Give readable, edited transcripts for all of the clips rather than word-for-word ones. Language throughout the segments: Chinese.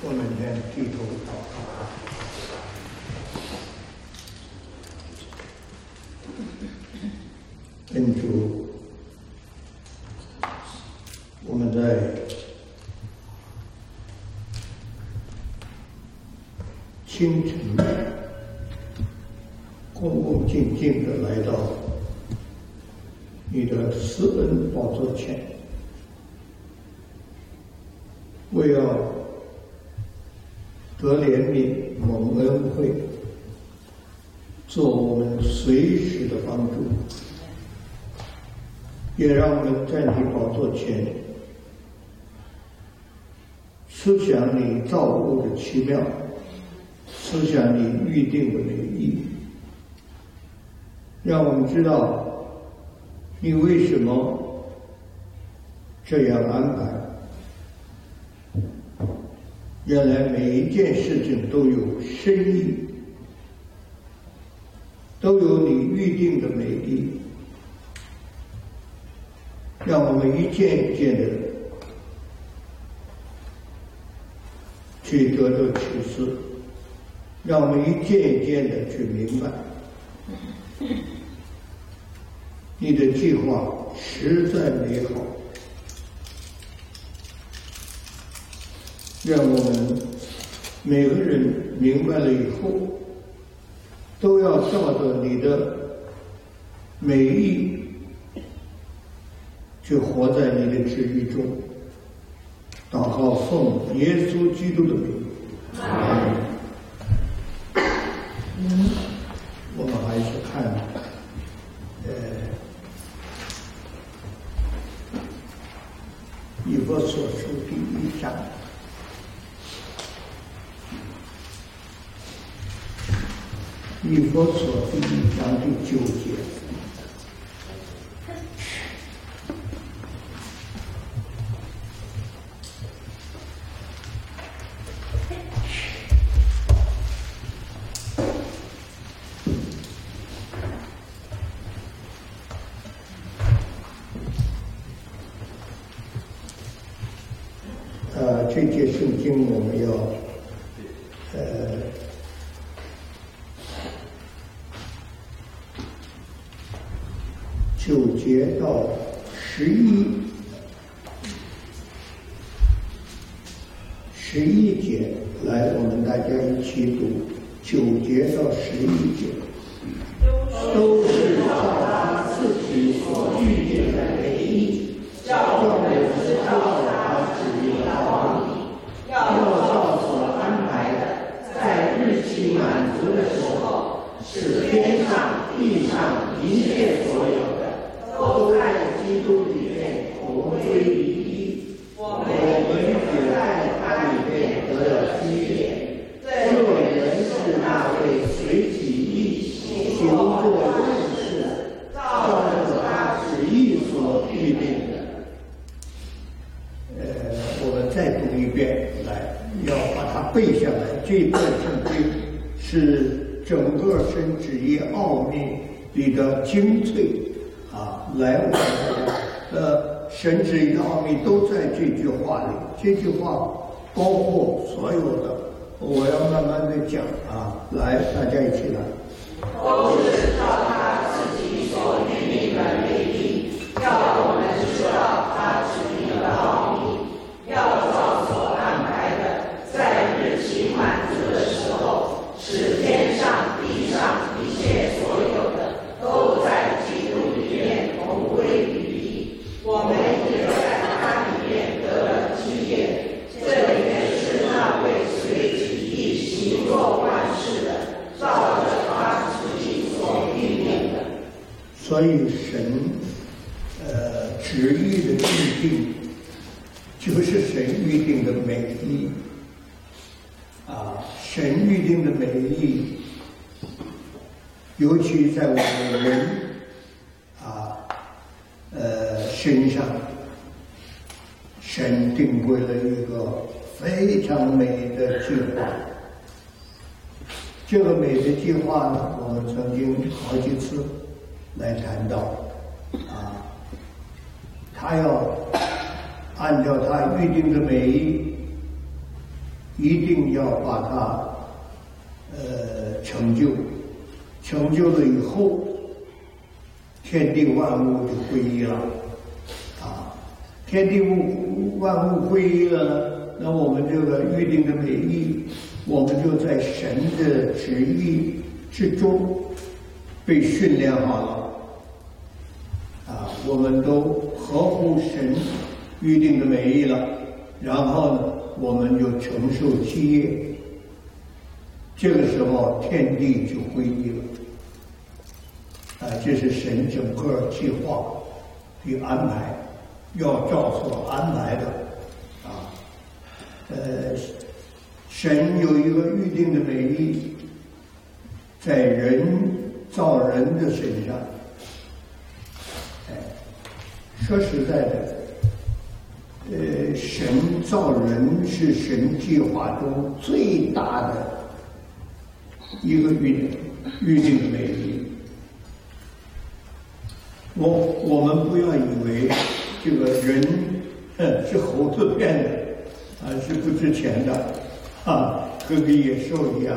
我们先低头祷告。恩主，我们在清晨恭恭敬敬地来到你的施恩宝座前，为要得怜悯、蒙恩惠，做我们随时的帮助，也让我们在你宝座前思想你造物的奇妙，思想你预定的美意，让我们知道你为什么这样安排。原来每一件事情都有深意，都有你预定的美意，让我们一件一件的去得到启示，让我们一件一件的去明白你的计划实在美好。让我们每个人明白了以后，都要照着你的美意去活在你的旨意中。祷告奉耶稣基督的名。我们还是看以弗所书第1章。以弗所第1章第9节，这节圣经我们要9节到11节，来，我们大家一起读9节到11节，都是照他自己所预定的美意，叫我们知道他旨意的奥秘，要照所安排的，在日期满足的时候，使天上地上一切所有都在基督里面同归于一，我们也在他里面得了基业。这原是那位随己意行过万事，照着他旨意所预定的。我们再读一遍，来，要把它背下来。这段圣经是整个神旨意奥秘里的精粹。来，我们神旨意的奥秘都在这句话里。这句话包括所有的，我要慢慢的讲来，大家一起来。 都是照他自己所预定的美意，叫我们知道他旨意的奥秘，要照所安排的，在日期满足的时候，使天上地上一切所有的都在基督里面同归于一，我们也在他里面得了基业。这原是那位随己意行作万事的，照着他旨意所预定的。 所以神旨意的预定，就是神预定的美意神预定的美意，尤其在我们人身上，神定规了一个非常美的计划。这个美的计划呢，我们曾经好几次来谈到他要按照他预定的美意一定要把它成就，成就了以后，天地万物就归一了，啊，天地万物归一了呢，那我们这个预定的美意，我们就在神的旨意之中被训练好了，啊，我们都合乎神预定的美意了，然后呢，我们就承受基业，这个时候天地就归一了。这是神整个计划的安排，要照所安排的，啊，神有一个预定的美意，在人造人的身上，说实在的，神造人是神计划中最大的一个预定的美意。我们不要以为这个人是猴子变的，是不值钱的，和个野兽一样。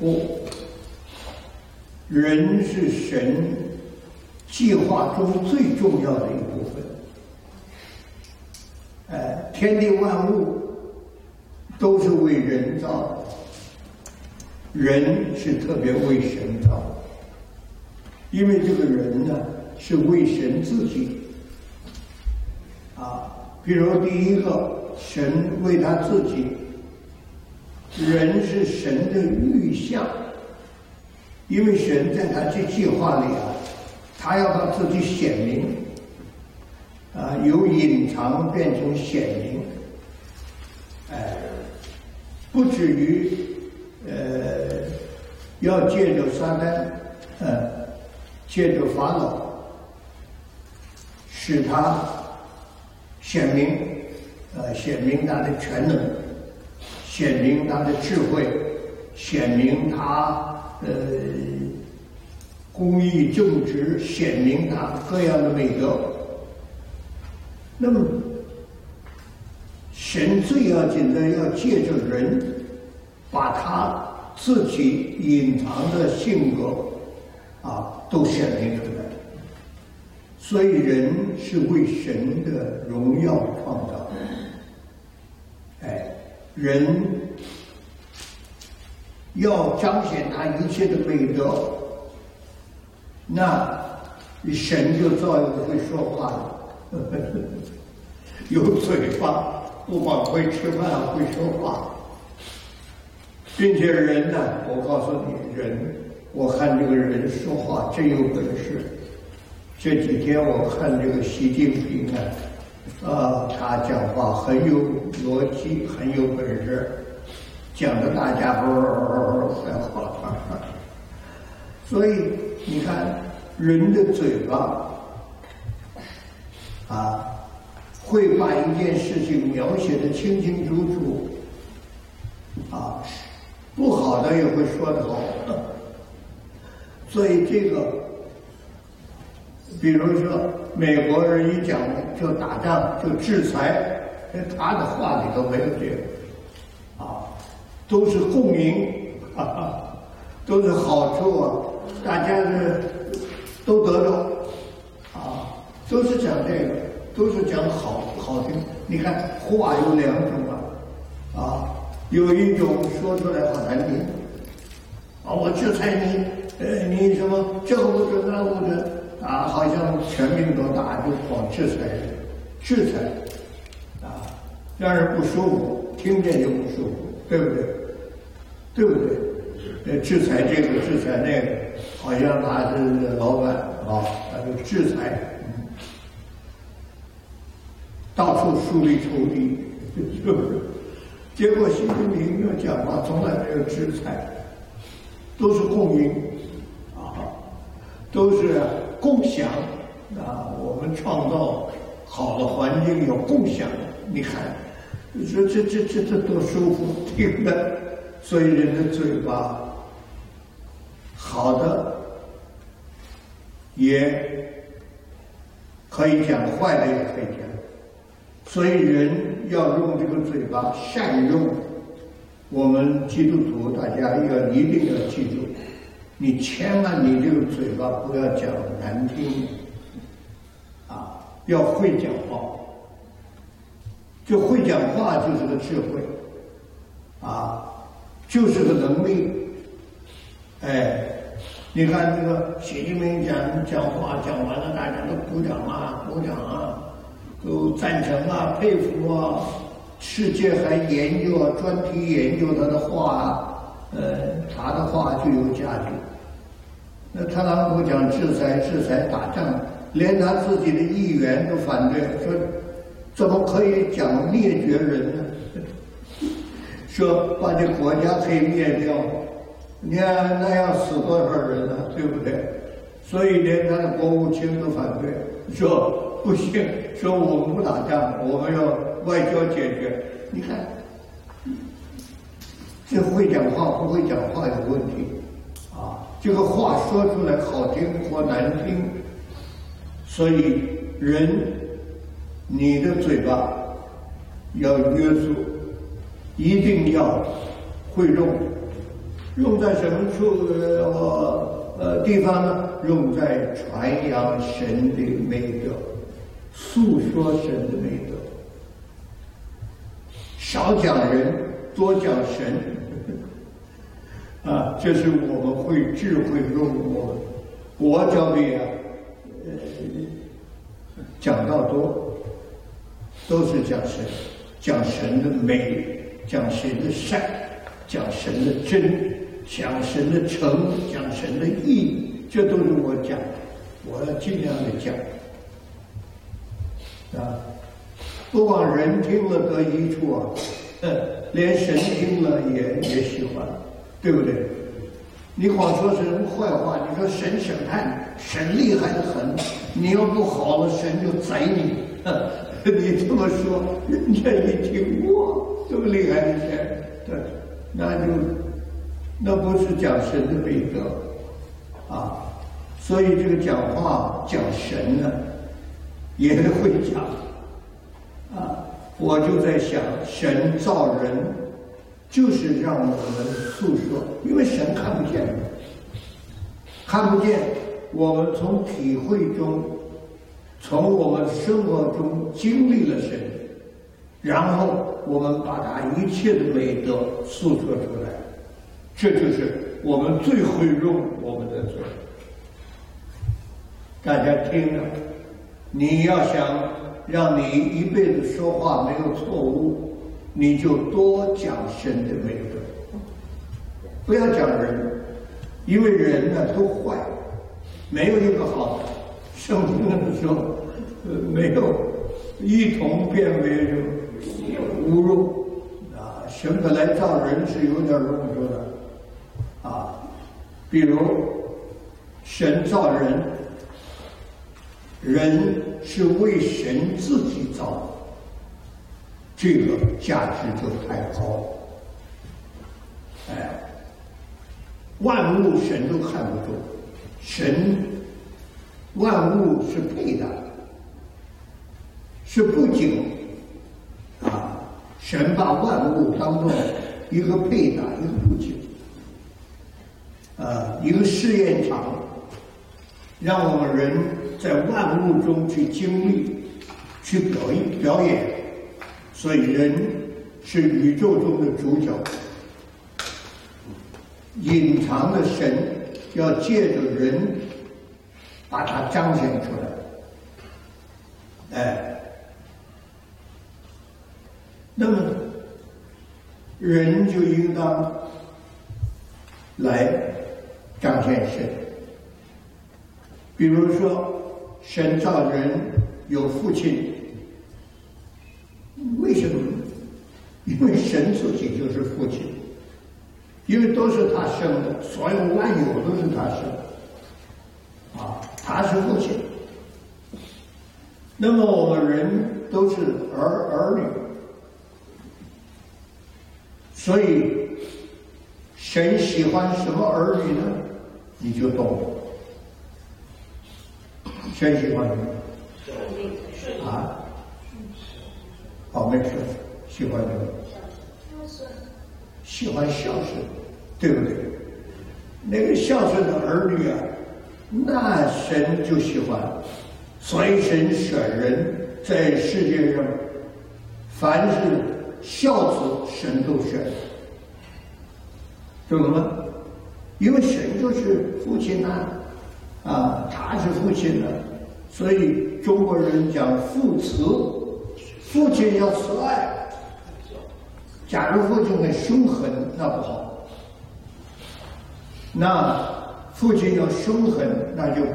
人是神计划中最重要的一部分。天地万物都是为人造的，人是特别为神造的，因为这个人呢，是为神自己，比如第一个，神为他自己，人是神的预象，因为神在他这计划里他要他自己显明，由隐藏变成显明，不至于要借着撒旦，借着法老，使他显明，显明他的全能，显明他的智慧，显明他公义正直，显明他各样的美德。那么神最要紧的要借着人，把他自己隐藏的性格都显明出来。所以人是为神的荣耀创造的，人要彰显他一切的美德，那神就造一个会说话的，有嘴巴，不光会吃饭，会说话，并且人呢，我告诉你，人，我看这个人说话真有本事。这几天我看这个习近平他讲话很有逻辑，很有本事，讲的大家坏话。所以你看，人的嘴巴会把一件事情描写的清清楚楚，不好的也会说得好。所以这个。比如说，美国人一讲就打仗就制裁，他的话里头没有这个，都是共赢，都是好处大家都得着，都是讲这个，都是讲好听。你看话有两种有一种说出来好难听，我制裁你，你什么这个不准那不准。好像全民都打，就光制裁，让人不舒服，听见就不舒服，对不对？对不对？制裁这个，制裁那个，好像他是老板他就制裁，到处树立仇敌，是不是？结果习近平要讲话，从来没有制裁，都是共赢，都是。共享我们创造好的环境有共享，你看，你说这多舒服听的。所以人的嘴巴，好的也可以讲，坏的也可以讲。所以人要用这个嘴巴善用， 我们基督徒大家一定要记住，你千万你这个嘴巴不要讲难听啊，要会讲话。就会讲话就是个智慧啊，就是个能力。哎，你看这个习近平讲话讲完了，大家都鼓掌啊，都赞成啊，佩服啊。世界还研究啊，专题研究他的话，他的话就有价值。那特朗普讲制裁打仗，连他自己的议员都反对，说怎么可以讲灭绝人呢？说把这国家可以灭掉，你看那要死多少人呢？对不对？所以连他的国务卿都反对，说不行，说我们不打仗，我们要外交解决。你看，这会讲话不会讲话有问题啊！这个话说出来好听或难听，所以你的嘴巴要约束，一定要会用在什么地方呢？用在传扬神的美德，诉说神的美德。少讲人，多讲神啊！这是我们会智慧用我教比讲道多，都是讲神的美，讲神的善，讲神的真，讲神的诚，讲神的义，这都是我讲的，我要尽量的讲啊。不光人听了得益处啊，连神听了也喜欢，对不对？你光说神坏话，你说神审判，神厉害得很，你要不好了，神就宰你。你这么说，人家一听，哇，这么厉害的神，对，那不是讲神的美德啊。所以这个讲话讲神呢，也会讲。啊，我就在想，神造人就是让我们诉说，因为神看不见，我们从体会中，从我们生活中经历了神，然后我们把他一切的美德诉说出来，这就是我们最会用我们的嘴。大家听着，你要想让你一辈子说话没有错误，你就多讲神的美德，不要讲人，因为人呢都坏，没有一个好的。圣经的时候，没有一同变为无肉啊。神本来造人是有点肉说的啊，比如神造人。人是为神自己造的，这个价值就太高了。哎，万物神都看不中，万物是配的，是不仅啊，神把万物当作一个配搭，一个布景，一个试验场，让我们人在万物中去经历、去表演。所以人是宇宙中的主角，隐藏的神要借着人把它彰显出来。哎，那么人就应当来彰显神。比如说，神造人有父亲，为什么？因为神自己就是父亲，因为都是他生的，所有万有都是他生的，啊，他是父亲。那么我们人都是儿女，所以神喜欢什么儿女呢？你就懂了。谁喜欢什么？啊？好，没事。喜欢什么？ 喜欢孝顺，对不对？那个孝顺的儿女啊，那神就喜欢，所以神选人在世界上，凡是孝子，神都选，懂了吗？因为神就是父亲呐，他是父亲呢，所以中国人讲父慈，父亲要慈爱。假如父亲很凶狠，那不好。那父亲要凶狠，那就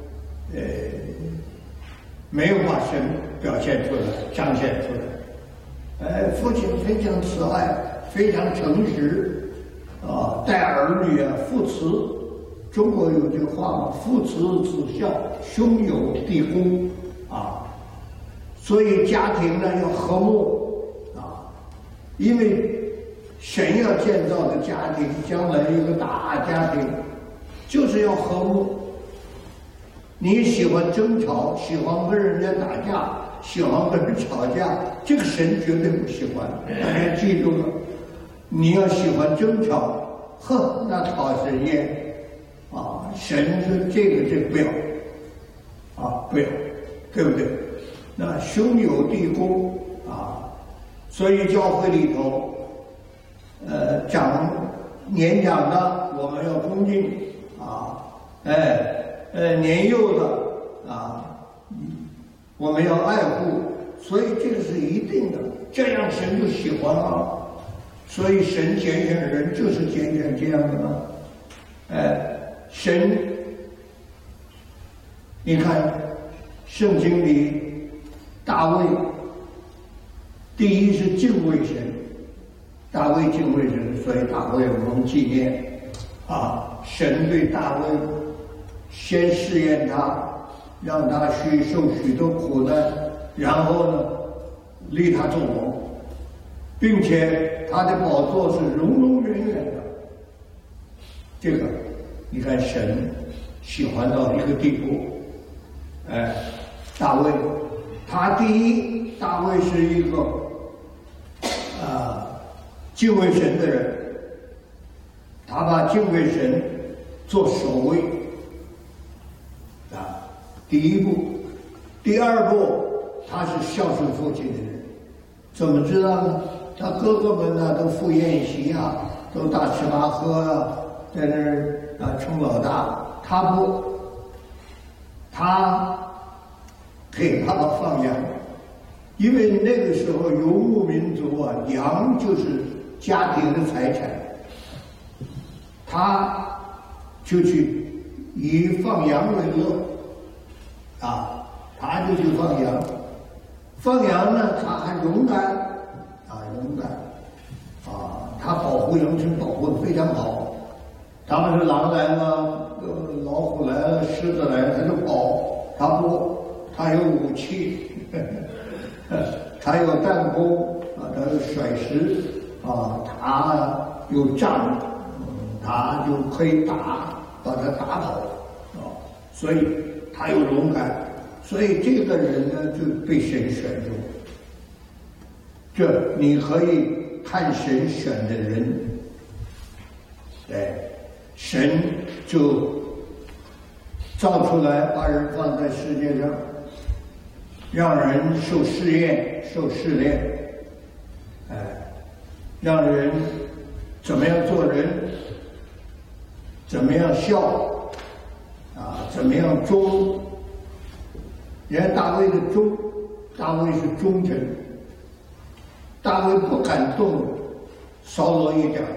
没有把神表现出来、彰显出来。父亲非常慈爱，非常诚实，待儿女啊，父慈。中国有句话嘛，父慈子孝，兄友弟恭啊。所以家庭呢要和睦啊，因为神要建造的家庭，将来一个大家庭，就是要和睦。你喜欢争吵，喜欢跟人家打架，喜欢跟人吵架，这个神绝对不喜欢。大家记住了，你要喜欢争吵，哼，那讨神厌啊！神说这个不要啊，不要，对不对？那兄友弟恭啊，所以教会里头，年长的我们要恭敬啊，年幼的啊，我们要爱护，所以这个是一定的，这样神就喜欢了。所以神拣选人就是拣选这样的嘛，神，你看圣经里大卫，第一是敬畏神，大卫敬畏神，所以大卫我们纪念啊，神对大卫先试验他，让他去受许多苦难，然后呢立他做王，并且他的宝座是永永远远的。这个你看神喜欢到一个地步，大卫他第一，大卫是一个敬畏神的人，他把敬畏神做首位第一步。第二步，他是孝顺父亲的人。怎么知道呢？他哥哥们呢都赴宴席啊，都大吃大喝啊，在那儿称老大，他不，他给爸爸放羊，因为那个时候游牧民族啊，羊就是家庭的财产，他就去以放羊为乐他就去放羊。放羊呢，他还勇敢他保护羊群保护得非常好。他们是狼来了，老虎来了，狮子来了，他就跑，他不，他有武器，他有弹弓他有甩石他有杖，他就可以把他打跑所以他有勇敢，所以这个人呢就被神选中。这你可以看神选的人，神就造出来，把人放在世界上，让人受试验、受试炼，让人怎么样做人，怎么样孝怎么样忠。人家大卫的忠，大卫是忠臣，大卫不敢动扫罗一点，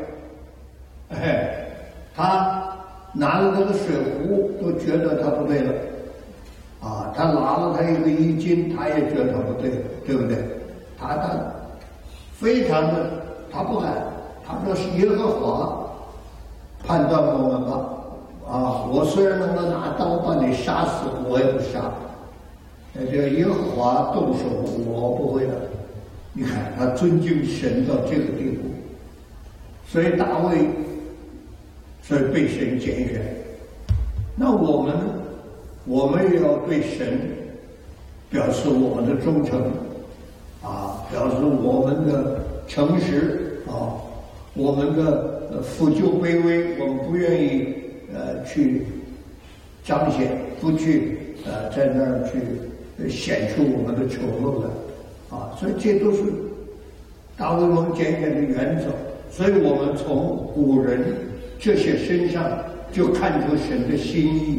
他拿了那个水壶都觉得他不对了，他拿了他一个衣襟，他也觉得他不对了，对不对？他非常的，他不敢，他说是耶和华判断我们吧，我虽然能够拿刀把你杀死，我也不杀。这个耶和华动手，我不会的。你看他尊敬神到这个地步，所以大卫所以被神拣选。那我们呢？我们也要对神表示我们的忠诚表示我们的诚实我们的腐旧卑微，我们不愿意去彰显，不去在那儿去显出我们的丑陋的所以这都是大卫王简选的原则。所以我们从古人这些身上就看出神的心意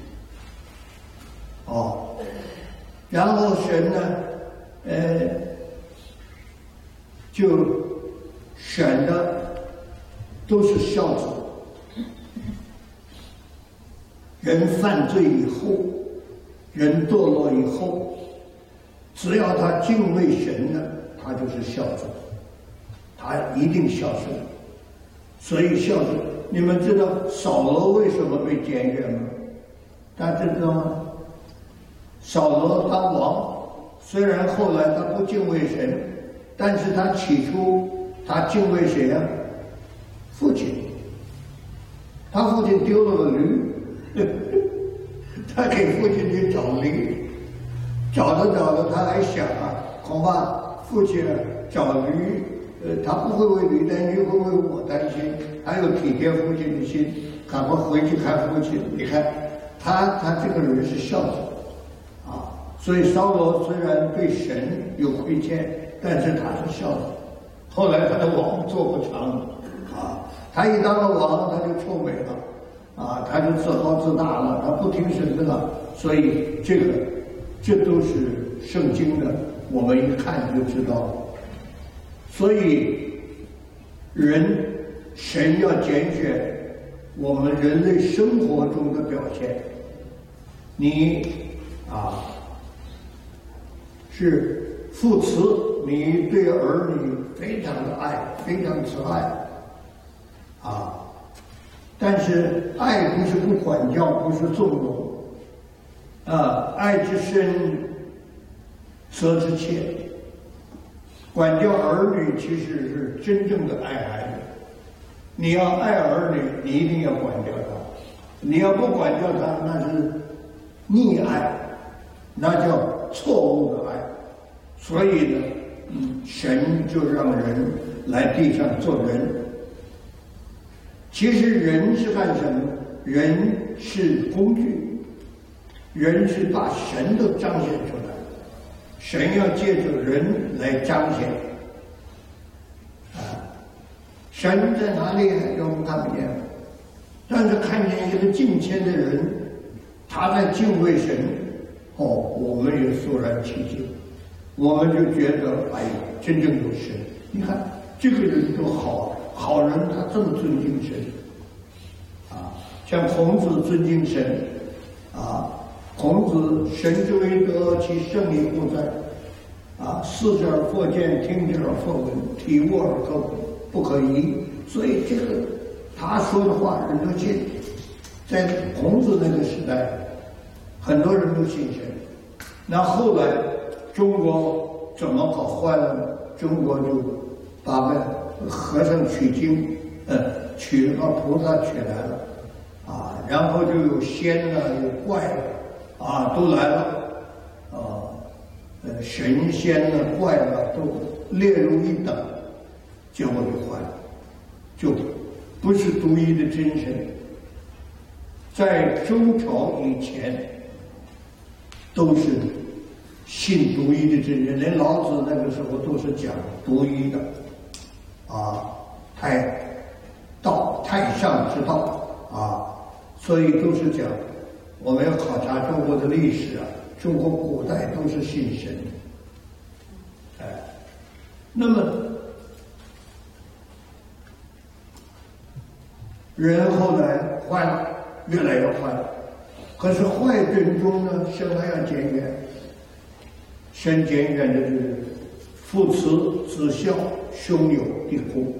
然后神呢就选的都是孝子。人犯罪以后，人堕落以后，只要他敬畏神呢，他就是孝子，他一定孝顺。所以孝顺，你们知道扫罗为什么被检阅吗？大家知道吗？扫罗当王，虽然后来他不敬畏神，但是他起初他敬畏谁啊？父亲。他父亲丢了个驴，他给父亲去找驴，找着他还想恐怕父亲找驴，他不会为驴担心，会为我担心，还有体贴父亲的心，赶快回去看父亲。你看他这个人是孝子所以扫罗虽然对神有亏欠，但是他是孝子。后来他的王做不长他一当了王，他就臭美了他就自豪自大了，他不听神的了。所以这都是圣经的，我们一看就知道了。所以神要拣选我们人类生活中的表现。你是父慈，你对儿女非常的爱，非常慈爱但是爱不是不管教，不是纵容爱之深责之切。管教儿女其实是真正的爱孩子。你要爱儿女，你一定要管教他，你要不管教他，那是溺爱，那叫错误的爱。所以呢神就让人来地上做人。其实人是干什么？人是工具，人是把神都彰显出来，神要借着人来彰显神在哪里我们看不见，但是看见一个敬虔的人，他在敬畏神我们也肃然起敬，我们就觉得真正有神。你看这个人多好人，他这么尊敬神像孔子尊敬神孔子神之为德，其圣亦不在视之而复见，听之而复闻，体悟而不可疑。所以这个他说的话人都信。在孔子那个时代，很多人都信神。那后来中国怎么搞坏了呢？中国就把和尚取经取了个菩萨取来了然后就有仙了，有怪了都来了神仙了怪了都列入一等，结果就坏了，就不是独一的真神。在周朝以前都是信独一的真神，连老子那个时候都是讲独一的太上之道所以都是讲，我们要考察中国的历史中国古代都是信神那么人后来坏了，越来越坏了。可是坏人中呢，神还要检验，神检验的是父慈子孝，兄友弟恭。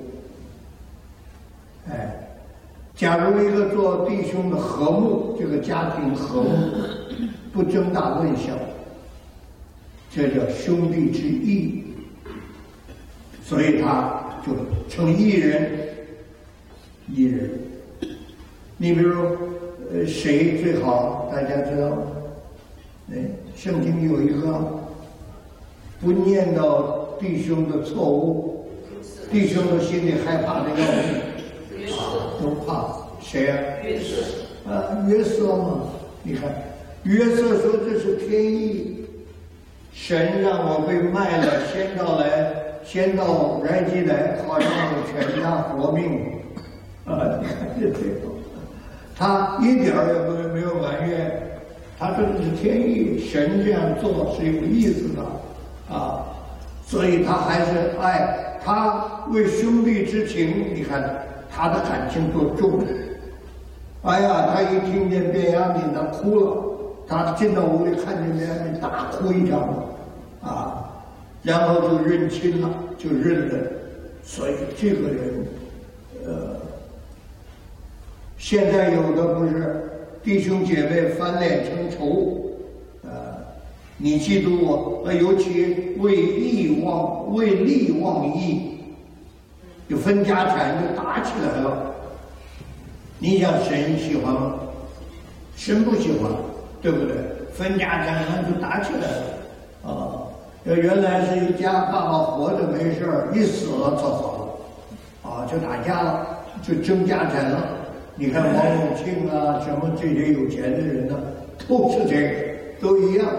假如一个做弟兄的和睦，这个家庭和睦，不争大论小，这叫兄弟之义，所以他就称义人。义人，你比如谁最好？大家知道吗？圣经有一个不念到弟兄的错误， 弟兄都心里害怕的要命，都怕谁呀？约瑟嘛，你看，约瑟说这是天意，神让我被卖了，先到埃及来，好让我全家活命。你看这个，他一点也没有埋怨，他说这是天意，神这样做是有意思的所以他还是爱，他为兄弟之情，你看他的感情多重。哎呀，他一听见便雅悯，他哭了，他进到屋里看见便雅悯，大哭一场然后就认亲了，就认了。所以这个人现在有的不是弟兄姐妹翻脸成仇，你嫉妒我，尤其为利忘义，就分家产就打起来了。你想神喜欢吗？神不喜欢，对不对？分家产就打起来了原来是一家爸爸活着没事儿，一死了就好了就打架了，就争家产了。你看王永庆什么这些有钱的人呢，都是这个，都一样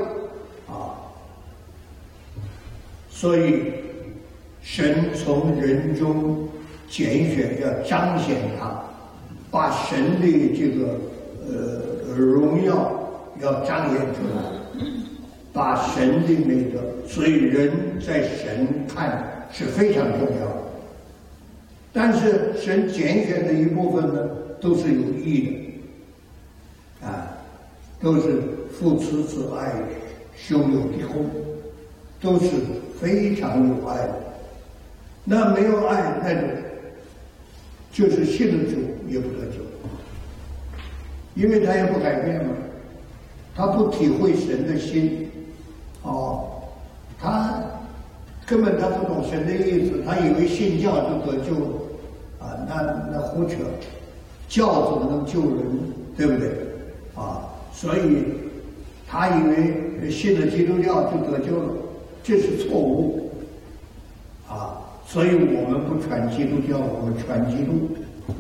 所以神从人中拣选，要彰显他，把神的这个荣耀要彰显出来，把神的那个，所以人在神看是非常重要的。但是神拣选的一部分呢，都是有益的都是父慈子爱，兄友弟恭，都是非常有爱的。那没有爱，那就是信了主也不得救，因为他也不改变嘛，他不体会神的心他根本他不懂神的意思，他以为信教就得救了那胡扯，教怎么能救人，对不对所以他以为信了基督教就得救了，这是错误所以我们不传基督教，我们传基督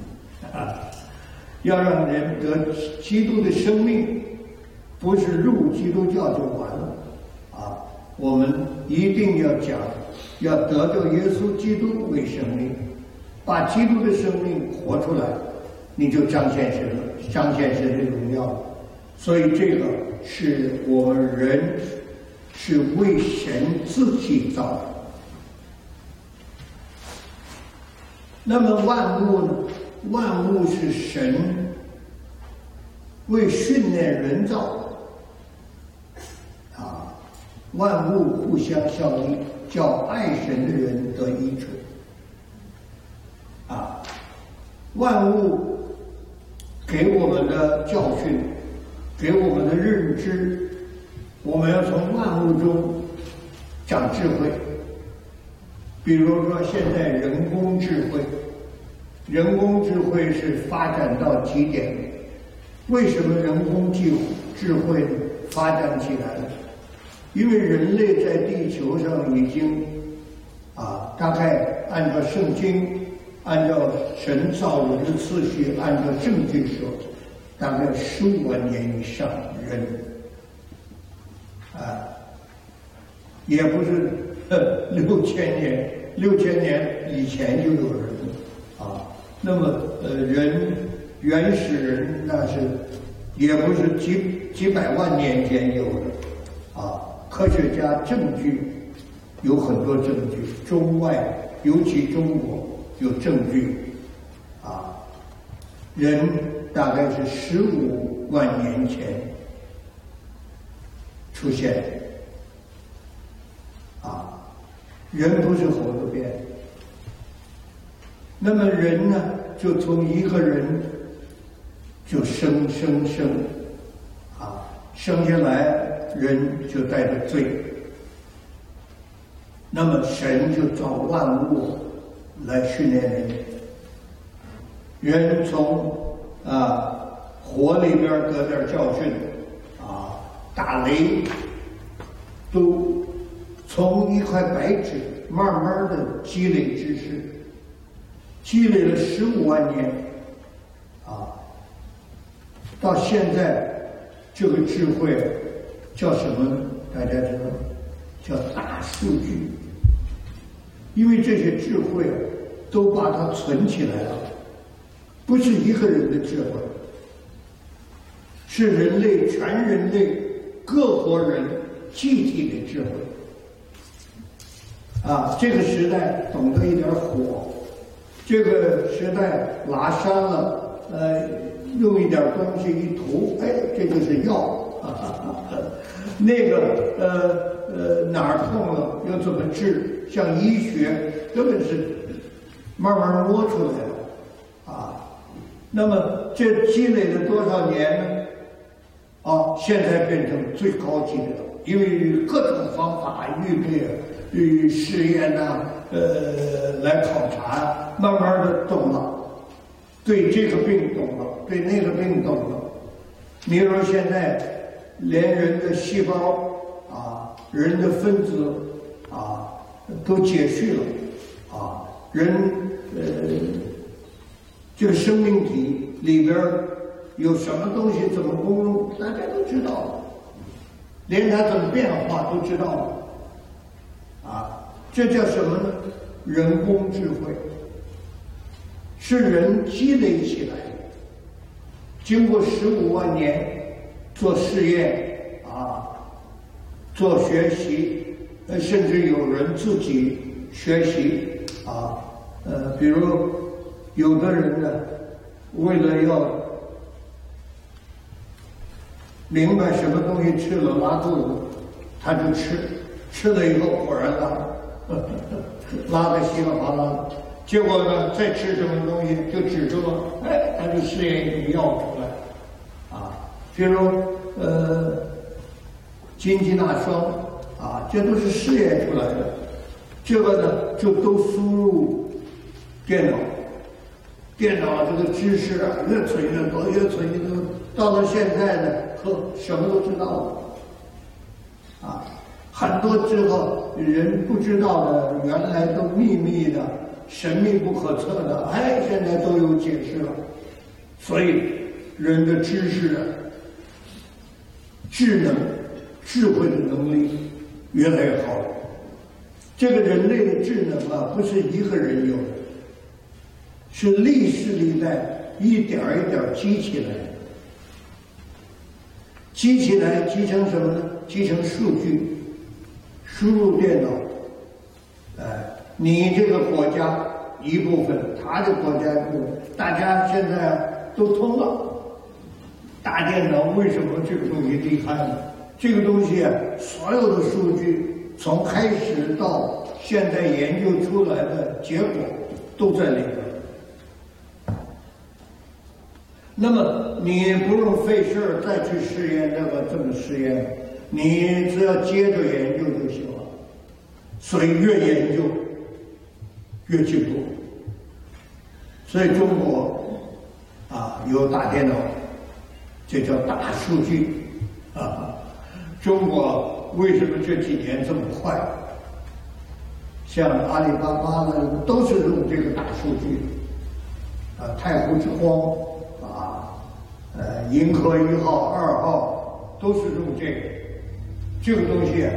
要让人得基督的生命，不是入基督教就完了我们一定要讲，要得到耶稣基督为生命，把基督的生命活出来，你就彰显神了，彰显神的荣耀。所以这个是我们人是为神自己造的。那么万物呢？万物是神为训练人造的万物互相效力，叫爱神的人得益处万物给我们的教训，给我们的认知，我们要从万物中长智慧。比如说现在人工智慧，人工智慧是发展到极点。为什么人工智慧发展起来了？因为人类在地球上已经大概按照圣经，按照神造人的次序，按照证据说，大概15万年以上人也不是6000年，6000年以前就有人那么人原始人那是也不是几百万年前有的科学家证据有很多证据，中外尤其中国有证据人大概是15万年前出现的人不是活着变的。那么人呢，就从一个人就生下来，人就带着罪。那么神就造万物来训练人，人从火里边得点教训打雷都从一块白纸慢慢的积累知识， 积累了15万年，到现在这个智慧叫什么？大家知道，叫大数据。因为这些智慧都把它存起来了，不是一个人的智慧，是全人类各国人集体的智慧。这个时代懂得一点火，这个时代拿山了，用一点东西一涂，这就是药。那个哪儿痛了又怎么治？像医学根本是慢慢摸出来的那么这积累了多少年呢？现在变成最高级的了，因为各种方法预备试验来考察，慢慢的懂了，对这个病懂了，对那个病懂了。比如说现在连人的细胞人的分子都解序了人这个生命体里边有什么东西怎么功用，大家都知道了，连它怎么变化都知道了这叫什么呢？人工智慧，是人积累起来的，经过15万年做试验做学习，甚至有人自己学习比如有的人呢，为了要明白什么东西吃了拉肚子，他就吃了以后果然拉得稀里哗啦的，结果呢再吃什么东西就止住了，他就试验一种药出来比如金鸡纳霜这都是试验出来的。这个呢就都输入电脑这个知识越存越多，越存越多，到了现在呢什么都知道了很多之后人不知道的，原来都秘密的、神秘不可测的，现在都有解释了。所以人的知识智慧的能力越来越好了。这个人类的智能不是一个人有的，是历史历代一点一点积起来的。积起来积成什么呢？积成数据，输入电脑。你这个国家一部分，他的国家一部分，大家现在都通了。大电脑为什么这个东西厉害呢？这个东西所有的数据从开始到现在研究出来的结果都在里边。那么你不用费事再去试验这么试验，你只要接着研究就行了。所以越研究越进步。所以中国有大电脑，这叫大数据中国为什么这几年这么快？像阿里巴巴呢，都是用这个大数据太湖之光银河1号、2号都是用这个东西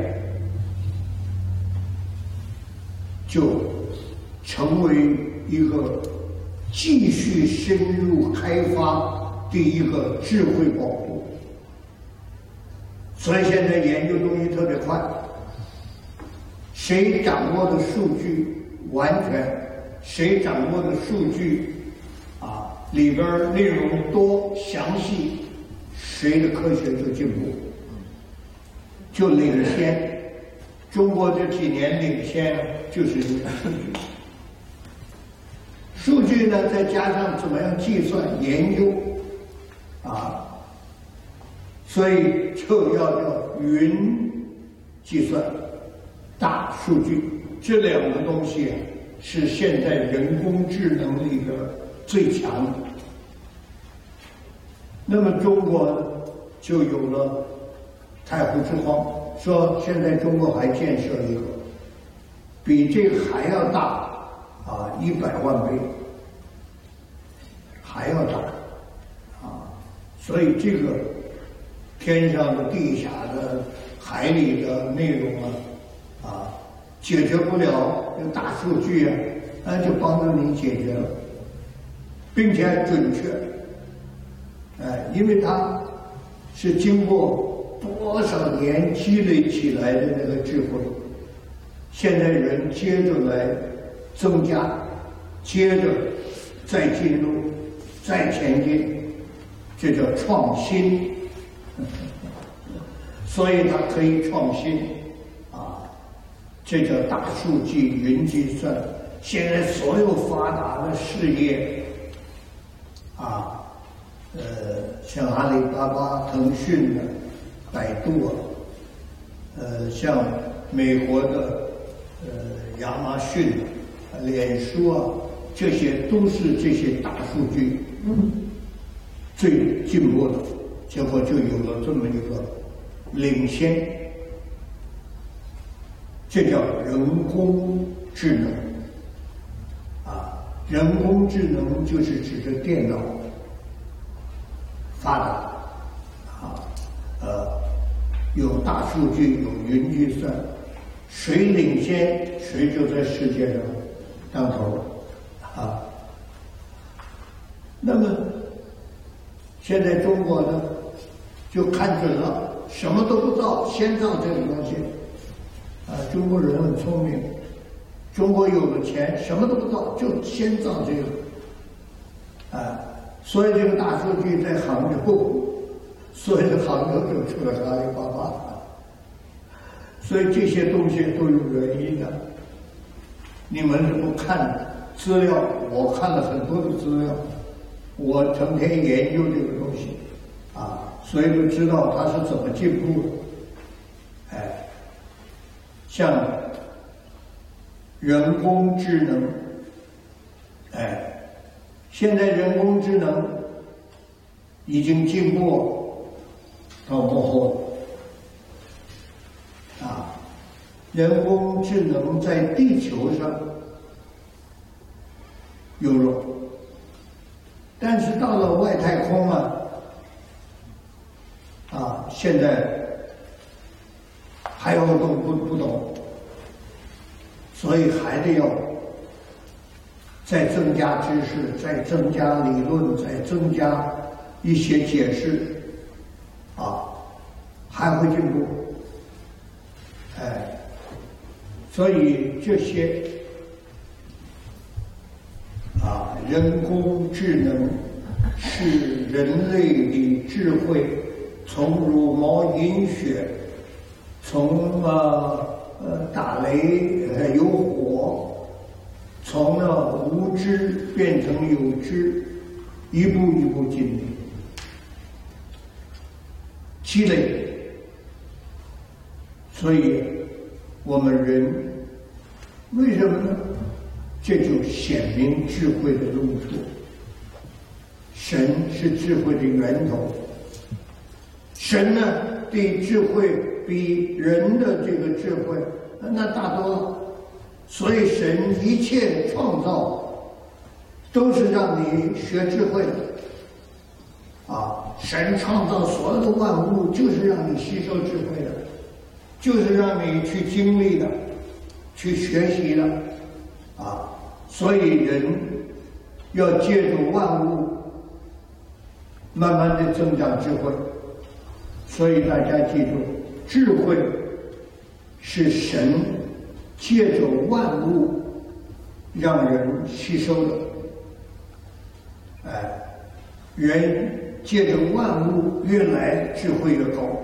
就成为一个继续深入开发的一个智慧宝库。所以现在研究东西特别快，谁掌握的数据完全，谁掌握的数据里边内容多详细，谁的科学就进步，就领先。中国这几年领先就是因为数据。数据呢，再加上怎么样计算研究所以就要叫云计算、大数据，这两个东西是现在人工智能里边最强的。那么中国就有了太湖之光，说现在中国还建设一个比这个还要大100万倍， 所以这个天上的、地下的、海里的内容解决不了，有大数据就帮助你解决了，并且还准确。因为它是经过多少年积累起来的那个智慧，现在人接着来增加，接着再进入，再前进，这叫创新。所以它可以创新这叫大数据、云计算。现在所有发达的事业像阿里巴巴、腾讯的、百度像美国的亚马逊、脸书这些都是这些大数据最进步的，结果就有了这么一个领先，这叫人工智能人工智能就是指着电脑发达有大数据，有云计算，谁领先谁就在世界上当头那么现在中国呢就看准了，什么都不造，先造这个东西中国人很聪明，中国有了钱，什么都不造，就先造这个所以这个大数据在杭州，所以杭州就出了阿里巴巴，所以这些东西都有原因的。你们如果看资料，我看了很多的资料，我成天研究这个东西所以就知道它是怎么进步的。像人工智能，现在人工智能已经进步到幕后了人工智能在地球上有了，但是到了外太空现在还有不懂，所以还得要再增加知识，再增加理论，再增加一些解释还会进步。所以这些人工智能是人类的智慧从茹毛饮血，从打雷有火，从无知变成有知，一步一步进步积累。所以我们人为什么呢？这就显明智慧的路途。神是智慧的源头，神呢的智慧比人的这个智慧那大多了，所以神一切创造都是让你学智慧的神创造所有的万物就是让你吸收智慧的，就是让你去经历的，去学习的所以人要借助万物慢慢的增长智慧。所以大家记住，智慧是神借着万物让人吸收的人借着万物越来智慧越高，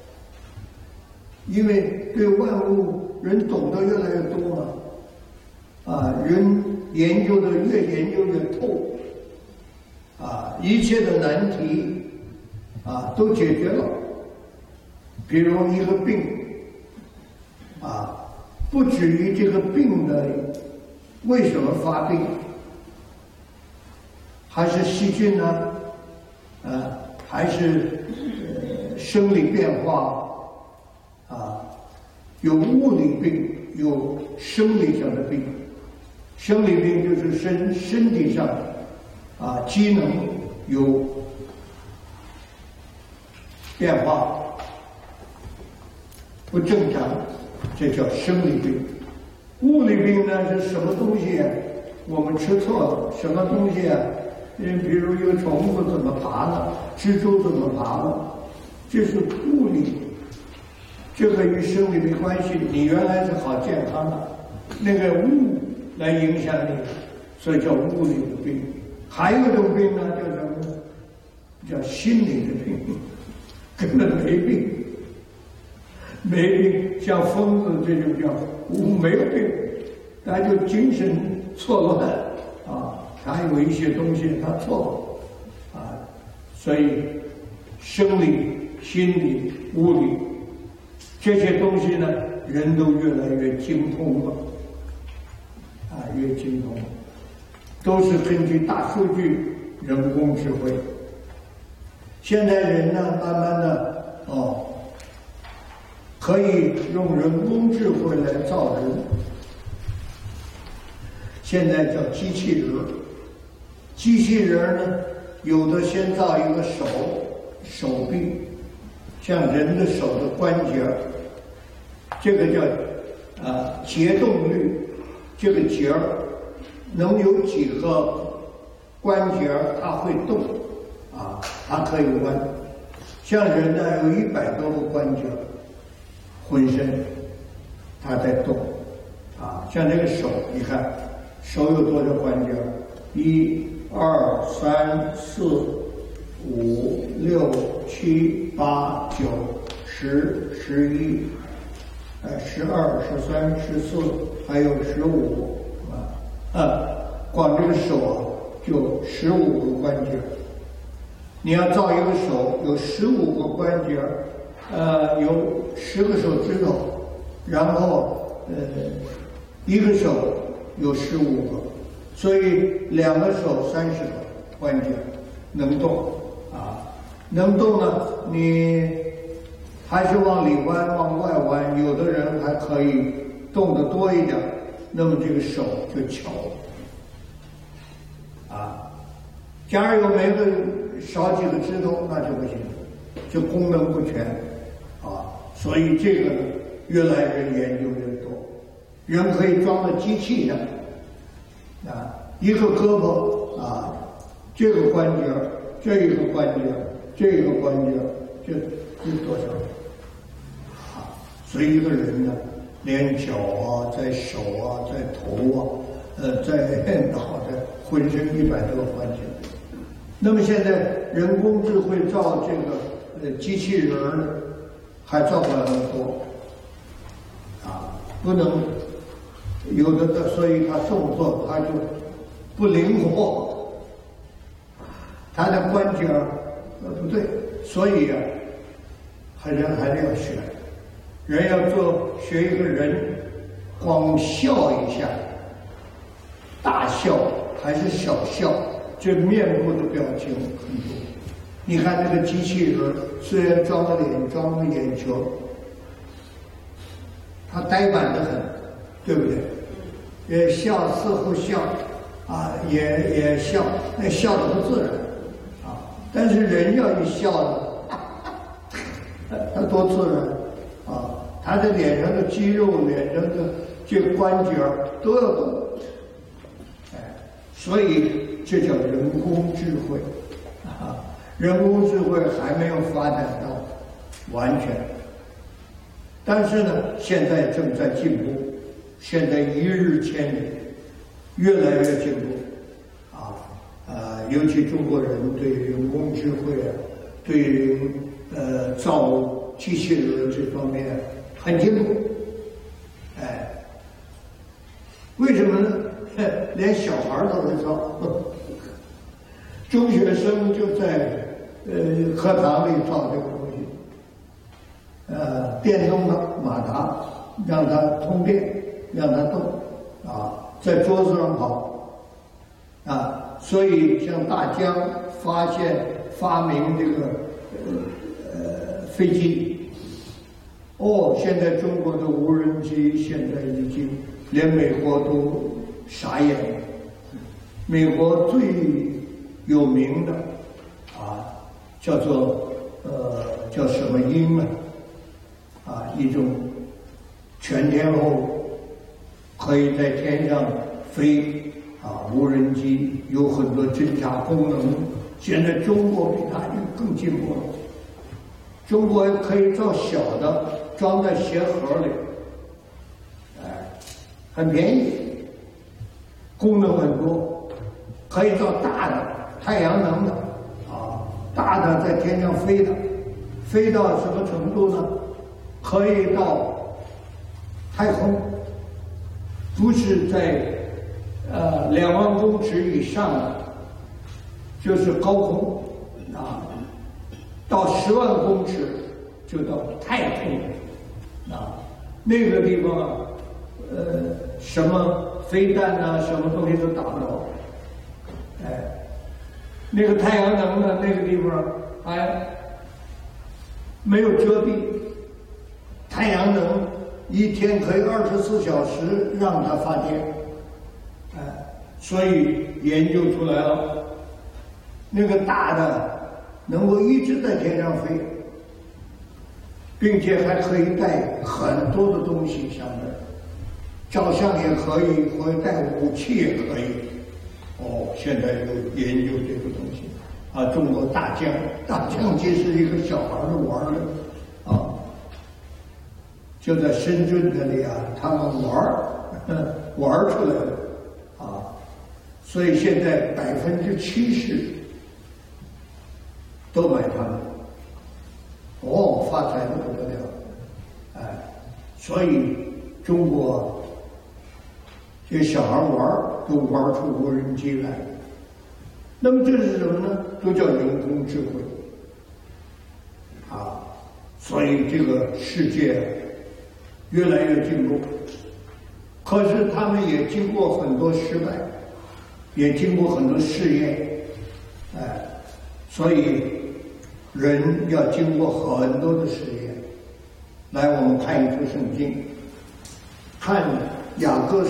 因为对万物人懂得越来越多嘛人研究的越研究越透一切的难题都解决了。比如一个病不止于这个病的为什么发病，还是细菌呢还是生理变化有物理病，有生理上的病。生理病就是身体上机能有变化不正常，这叫生理病。物理病呢是什么东西啊？我们吃错了，什么东西啊？比如有虫子怎么爬的，蜘蛛怎么爬的，这是物理，这个与生理没关系。你原来是好健康的，那个物来影响你，所以叫物理的病。还有一种病呢，叫什么？叫心理的病，根本没病。没病，像疯子这种叫没有病，他就精神错乱啊，他有一些东西他错了啊，所以生理、心理、物理这些东西呢，人都越来越精通了啊，越精通，都是根据大数据、人工智慧。现在人呢，慢慢的可以用人工智慧来造人，现在叫机器人。机器人呢，有的先造一个手臂，像人的手的关节，这个叫节动率，这个节能有几个关节它会动啊，它可以弯。像人呢有100多个关节。浑身，它在动，啊，像这个手，你看，手有多少关节？1、2、3、4、5、6、7、8、9、10、11、12、13、14，还有15，光这个手啊，就15个关节。你要造一个手，有15个关节。有10个手指头，然后一个手有15个，所以2个手30个关节能动啊，能动呢，你还是往里弯，往外弯，有的人还可以动得多一点，那么这个手就巧啊。假如有每个少几个指头，那就不行，就功能不全。所以这个呢，越来越研究越多，人可以装在机器上，啊，一个胳膊啊，这个关节，这一个关节，这个关节，这多少？啊，所以一个人呢，连脚啊，在手啊，在头啊，在脑袋，浑身100多个关节。那么现在人工智慧造这个机器人呢？还造不了那么多，啊，不能有的，所以他动作他就不灵活，他的关节不对，所以人还是要学，人要学一个人，光笑一下，大笑还是小笑，这面部的表情很多。你看这个机器人，虽然装了脸，装了眼球，它呆板得很，对不对？也笑，似乎笑，啊，也笑，那笑得不自然，啊。但是人要一笑呢，它多自然，啊，他的脸上的肌肉、脸上的这个关节都要动，所以这叫人工智慧，啊。人工智慧还没有发展到完全，但是呢，现在正在进步，现在一日千里，越来越进步，尤其中国人对人工智慧对造机器人这方面很进步，为什么呢？连小孩都会造，中学生就在课堂里造这个东西，电动的马达让它通电，让它动，在桌子上跑，所以像大疆发明这个飞机，现在中国的无人机现在已经连美国都傻眼了，美国最有名的叫做叫什么鹰呢？一种全天候可以在天上飞无人机，有很多侦察功能。现在中国比它更进步了，中国可以造小的装在鞋盒里，很便宜，功能很多，可以造大的太阳能的大的在天上飞的，飞到什么程度呢？可以到太空，不是在2万公尺以上的，就是高空到10万公尺就到太空那个地方什么飞弹什么东西都打不着。那个太阳能的那个地方还没有遮蔽，太阳能一天可以24小时让它发电，所以研究出来了，那个大的能够一直在天上飞，并且还可以带很多的东西上面，照相也可以，或者带武器也可以。现在有研究这个东西中国大疆机是一个小孩儿玩的就在深圳这里他们玩出来的所以现在70%都买它们，发财的不得了，所以中国这小孩都玩出无人机来。那么这是什么呢？都叫人工智慧所以这个世界越来越进步，可是他们也经过很多失败，也经过很多试验，所以人要经过很多的试验。来，我们看一处圣经，看雅各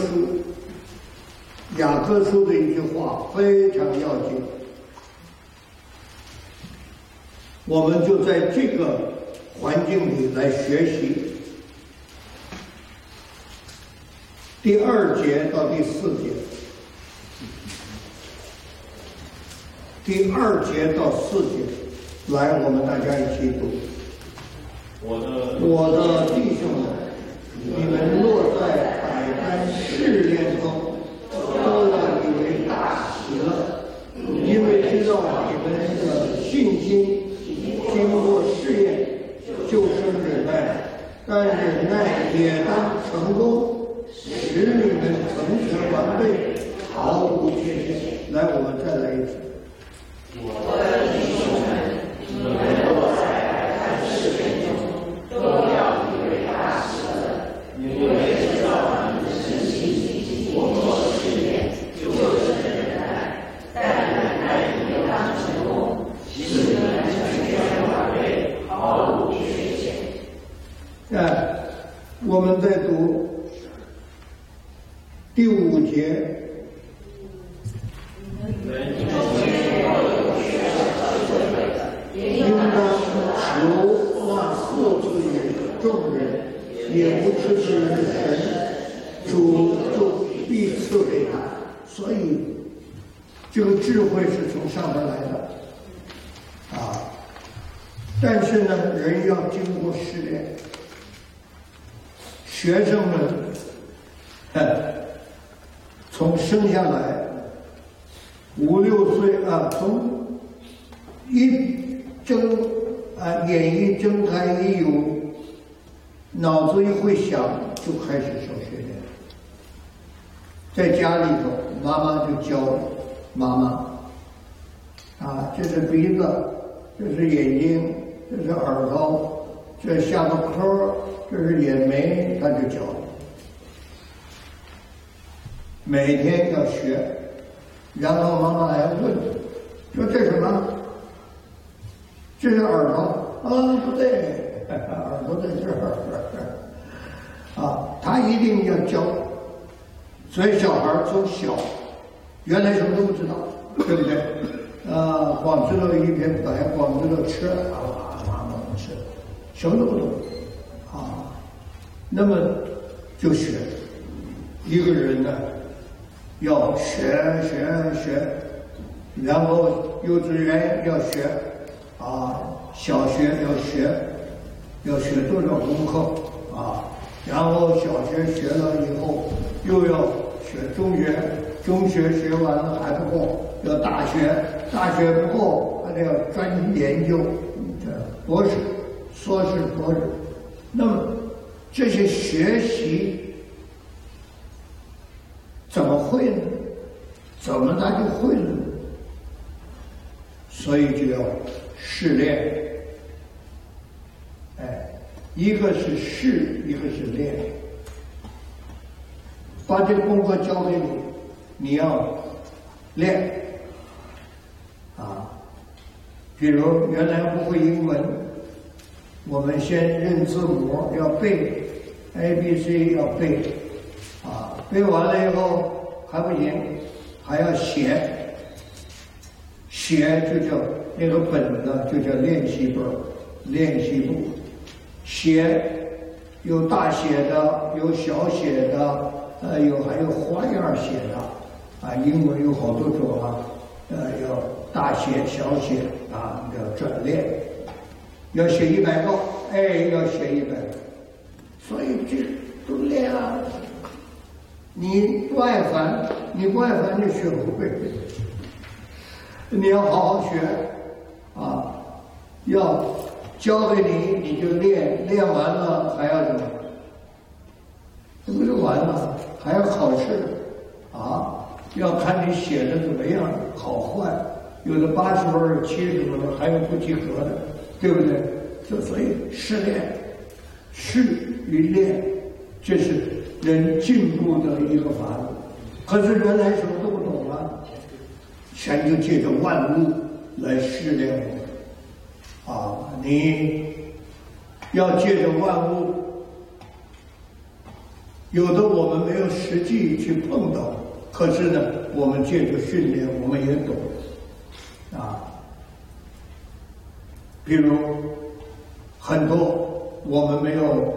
书的一句话非常要紧，我们就在这个环境里来学习。第2节到第4节，第2节到4节，来，我们大家一起读。我的弟兄们，你们落在百般试炼中，都要以为大喜乐，因为知道你们的信心经过试验，就生忍耐，但忍耐也当成功，使你们成全完备，毫无缺陷。来，我们再来一次。 我的弟兄们，你们落在百般试炼中，都要以为大喜乐，因为知道你们的信心经过试验，就生忍耐，但忍耐也当成功，使你们成全完备，毫无缺陷。 我们在读第5节。应当求那赐赐予众人，也不支持神，主就必赐给他。所以这个智慧是从上面来的但是呢，人要经过试炼。学生们从生下来5、6岁从眼一睁开，一有脑子一会想，就开始受训练。在家里头，妈妈就教妈妈这是鼻子，这是眼睛，这是耳朵，这是下巴颏，这是眼眉，他就教。每天要学，然后妈妈还要问，说这什么？这是耳朵不对，耳朵在这儿他一定要教。所以小孩从小原来什么都不知道，对不对？光知道一片白，光知道吃什么都不懂啊。那么就学，一个人呢要学，然后幼稚园要学啊，小学要学多少功课啊，然后小学学了以后又要学中学，中学学完了还不够，要大学，大学不够还得要专研究，这博士、硕士、博士。那么这些学习怎么会呢？怎么他就会了呢？所以就要试炼。一个是试，一个是练。把这个功课交给你，你要练啊。比如原来不会英文，我们先认字母，要背 ABC 要背啊，背完了以后还不行，还要写，写就叫那个本子就叫练习本、练习簿。写有大写的，有小写的，还有花样写的啊。英文有好多种啊，要大写、小写啊，要转练，要写100个，要写100个，所以这都练啊。你不爱烦，你学不会。你要好好学啊，要教给你，你就练，练完了还要什么？这不就完了？还要考试啊！要看你写的怎么样，好坏。有的80分、70分，还有不及格的，对不对？所以试炼，试与练，这是人进步的一个法路。可是原来什么都不懂啊，神就借着万物来试炼我们。你要借着万物，有的我们没有实际去碰到，可是呢，我们借着训练，我们也懂啊。比如很多我们没有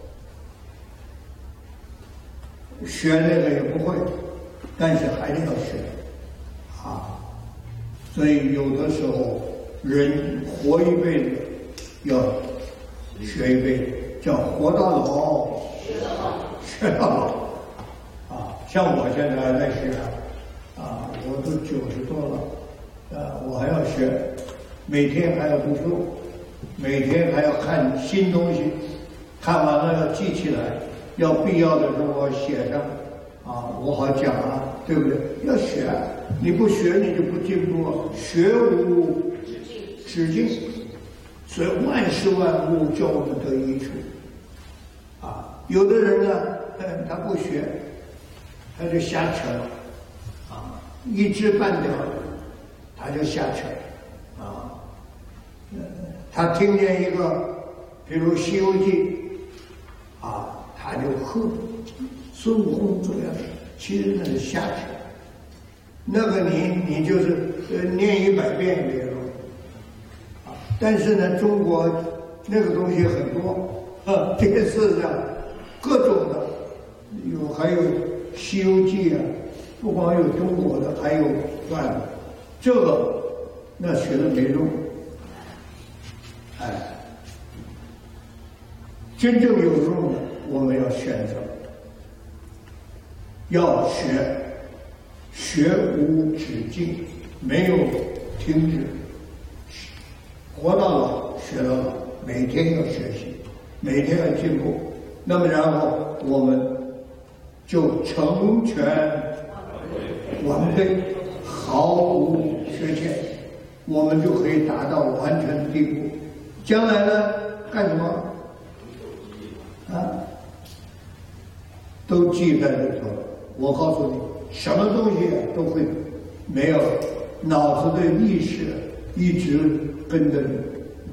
学那个也不会，但是还是要学啊。所以有的时候人活一辈子要学一辈子，叫活到老学到老啊。像我现在还在学啊，我都90多了，我还要学，每天还要读书，每天还要看新东西，看完了要记起来，要必要的时候我写上啊，我好讲啊，对不对？要学，你不学你就不进步啊，学无止境，所以万事万物叫我们得益处啊。有的人呢，他不学，他就瞎扯啊，一知半点他就瞎扯啊。他听见一个，比如《西游记》啊，他就呵，孙悟空怎么样？其实那是瞎扯，那个你就是念100遍也没用啊。但是呢，中国那个东西很多，电视上各种的还有《西游记》啊，不光有中国的，还有外国，这个那学的没用。真正有用的，我们要选择，要学，学无止境，没有停止，活到老学到老，每天要学习，每天要进步。那么然后我们就成全完备，毫无缺陷，我们就可以达到完全的地步。将来呢，干什么？都记在里头。我告诉你，什么东西都会没有，脑子的意识一直跟着你。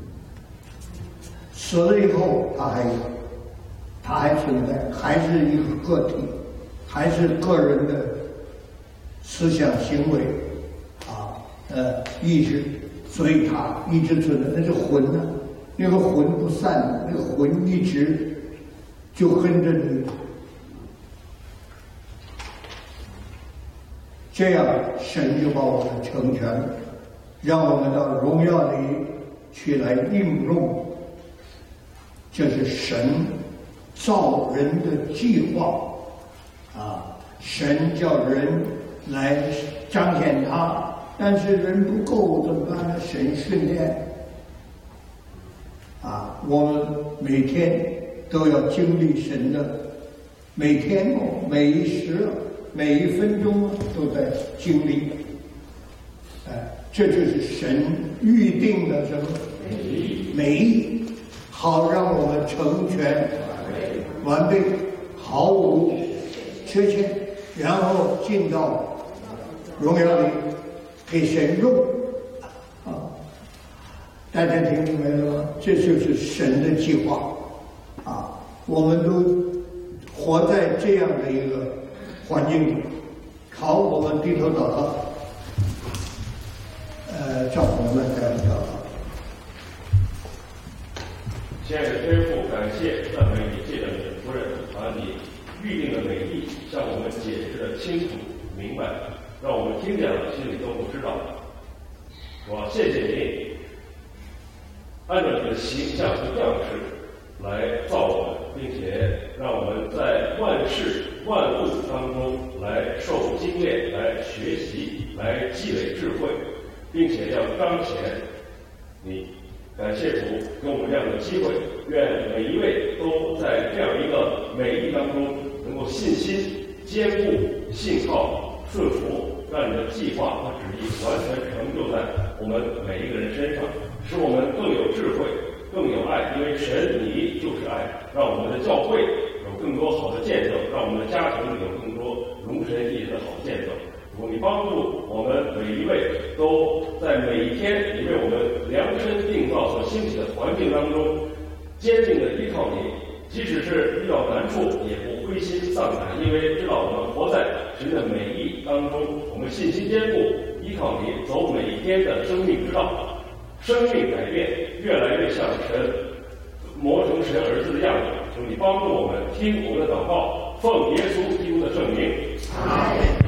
死了以后，它还存在，还是一个个体，还是个人的思想行为意识，所以它一直存在。那是魂呢， 那个魂不散，那个魂一直就跟着你。这样，神就把我们成全，让我们到荣耀里去来应用。这是神造人的计划啊！神叫人来彰显他，但是人不够怎么办呢？神训练啊！我们每天都要经历神的，每天每一时每一分钟都在经历，这就是神预定的什么美意，好让我们成全完备，毫无缺陷，然后进到荣耀里给神用啊！大家听明白了吗？这就是神的计划啊！我们都活在这样的一个环境里，好，我们低头祷告。叫我们这样祷告。 亲爱的天父，感谢赞美你，借着你的夫人，把你预定的美意向我们解释的清楚明白，让我们听见了心里都不知道。我谢谢你，按照你的形象和样式来造我们，并且让我们在万事万物当中来受经验，来学习，来积累智慧，并且要彰显你。感谢主给我们这样的机会，愿每一位都在这样一个美意当中能够信心坚固、信靠、顺服，让你的计划和旨意完全成就在我们每一个人身上，使我们更有智慧，更有爱，因为神你就是爱，让我们的教会有更多好的见证，让我们的家庭有更多容神益的好见证。主，你帮助我们每一位都在每一天你为我们量身定造所兴起的环境当中，坚定的依靠你，即使是遇到难处也不灰心丧胆，因为知道我们活在神的美意当中，我们信心坚固，依靠你走每一天的生命之道，生命改变，越来越像神，磨成神儿子的样子。求你帮助我们听我们的祷告，奉耶稣基督的圣名，阿门。